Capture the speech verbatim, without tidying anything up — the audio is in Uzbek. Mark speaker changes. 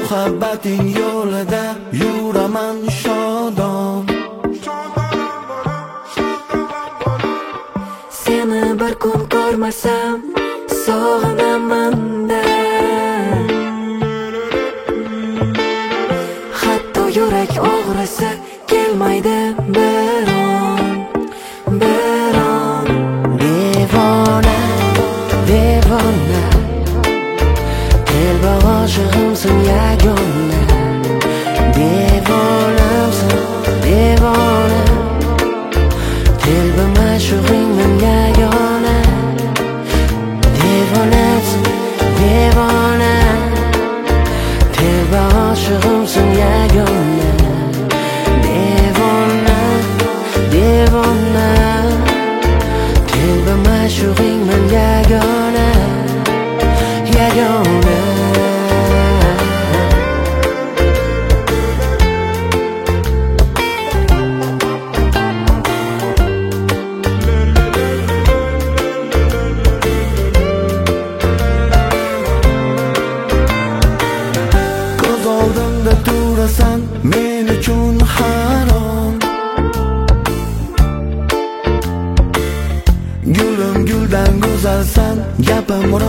Speaker 1: muhabbating yo'lida yuraman shodon.
Speaker 2: Seni bir kun ko'rmasam sog'inaman-da. Hatto yurak og'risi kelmaydi biron, biron.
Speaker 3: Devona, devona, telba oshig'imsin yagona. Devonamsan, devona, telba ma'shuqingman yagona. Devonamsan, devona, telba oshig'imsin yagona. Devona, devona, telba ma'shuqingman yagona, yagona.
Speaker 1: Ko'z oldimda turasan men uchun harom. Gulim guldan go'zalsan, gapim